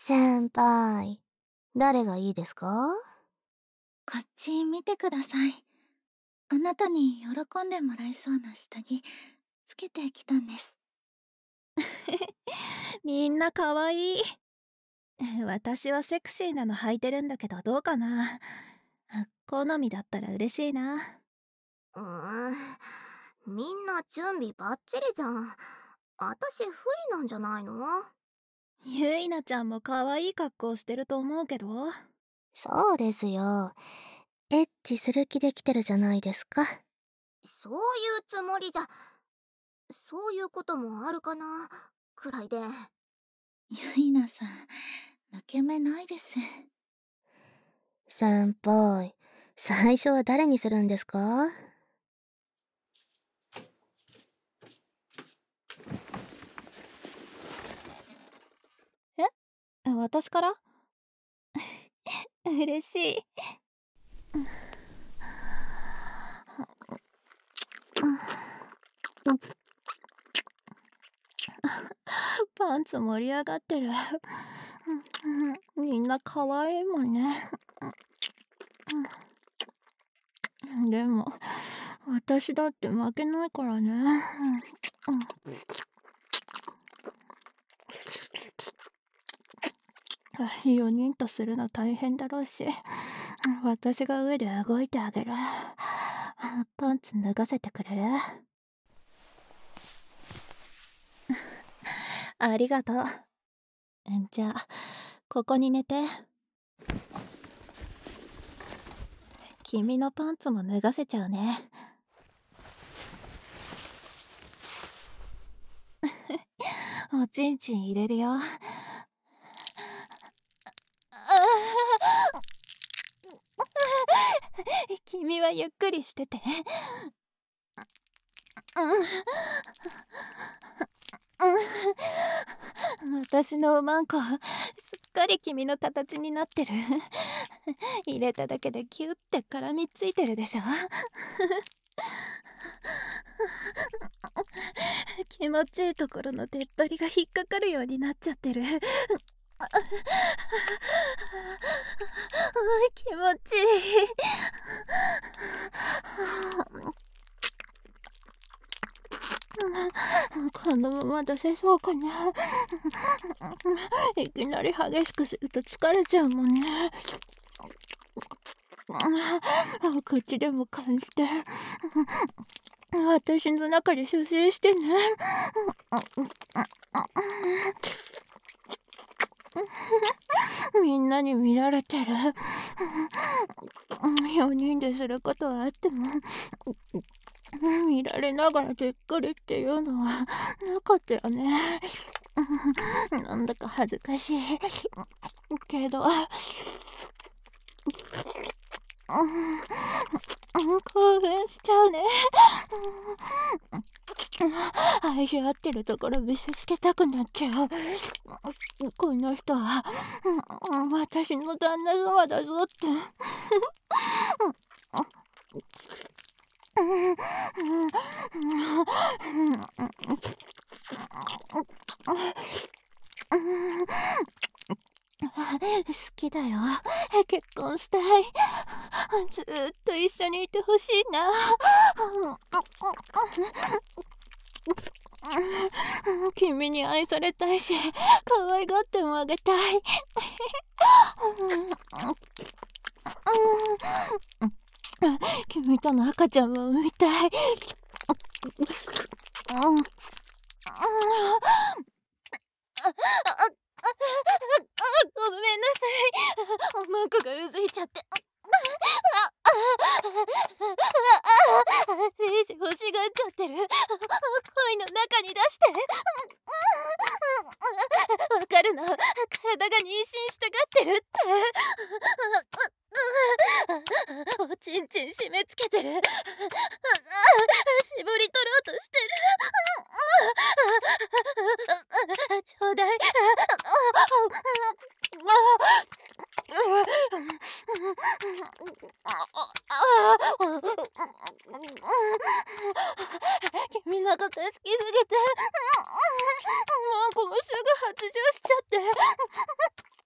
先輩、誰がいいですか？ こっち見てください。あなたに喜んでもらえそうな下着つけてきたんです。 みんな可愛い。私はセクシーなの履いてるんだけどどうかな。好みだったら嬉しいな。 うーん、みんな準備バッチリじゃん。私不利なんじゃないの？ ゆいなちゃんも可愛い格好してると思うけど。 そうですよ。エッチする気で来てるじゃないですか。そういうつもりじゃ、そういうこともあるかな、くらいで。 ゆいなさん、抜け目ないです。 先輩、最初は誰にするんですか？ 私から嬉しい。パンツ盛り上がってる。みんな可愛いもんね。でも私だって負けないからね。4人とするの大変だろうし、私が上で動いてあげる。パンツ脱がせてくれる？ありがとう。じゃあここに寝て。君のパンツも脱がせちゃうね。おちんちん入れるよ。君はゆっくりしてて。私のおまんこすっかり君の形になってる。入れただけでキュッて絡みついてるでしょ。気持ちいいところの出っ張りが引っかかるようになっちゃってる。気持ちいい。このまま出せそうかな。いきなり激しくすると疲れちゃうもんね。口でも感じて私の中で蘇生してね。みんなに見られてる。4人ですることはあっても見られながらじっくりっていうのはなかったよね。なんだか恥ずかしいけど興奮しちゃうね。愛し合ってるところ見せつけたくなっちゃう。この人は私の旦那様だぞって。好きだよ。結婚したい。ずーっと一緒にいてほしいな。君に愛されたいし、可愛がってもあげたい。君との赤ちゃんも産みたい。ごめんなさい。おまんこがうずいちゃって。精子欲しがっちゃってる。恋の中に出して。わかるの？体が妊娠したがってるって。おちんちん締め付けてる。絞り取ろうとしてる。ちょうだい。君のこと好きすぎて、もうこもすぐ発情しちゃって。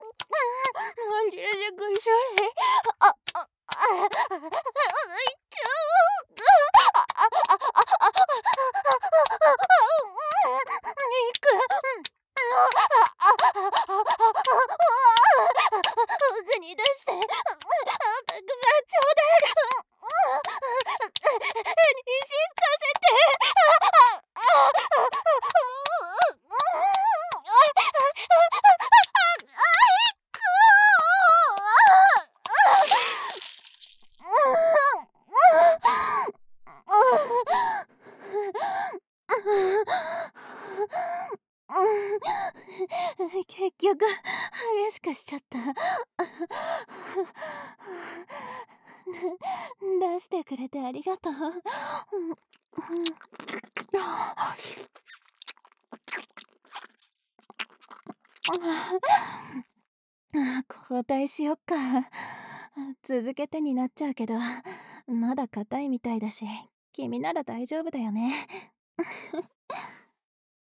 局激しくしちゃった。出してくれてありがとう。交代しよっか。続けてになっちゃうけど、まだ硬いみたいだし、君なら大丈夫だよね。